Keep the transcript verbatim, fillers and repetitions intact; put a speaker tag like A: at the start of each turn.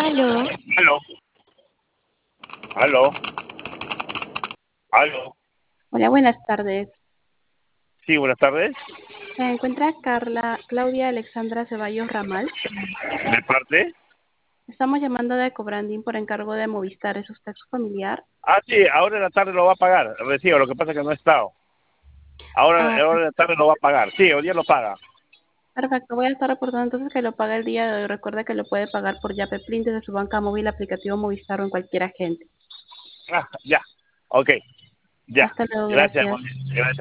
A: Aló.
B: Aló. Aló. Aló.
A: Hola, buenas tardes.
B: Sí, buenas tardes.
A: Se encuentra Carla Claudia Alexandra Ceballos Ramal.
B: ¿De parte?
A: Estamos llamando de Cobrandín por encargo de Movistar. ¿Es usted su familiar?
B: Ah, sí, ahora en la tarde lo va a pagar. Recibo, lo que pasa es que no he estado. Ahora,
A: Ah,
B: ahora en la tarde lo va a pagar. Sí, hoy día lo paga.
A: perfecto. Voy a estar reportando entonces que lo paga el día de hoy. Recuerda que lo puede pagar por Yape Print desde su banca móvil, aplicativo Movistar o en cualquier agente.
B: Ah, ya. Ok. Ya.
A: Hasta luego,
B: Gracias.
A: gracias.
B: Gracias.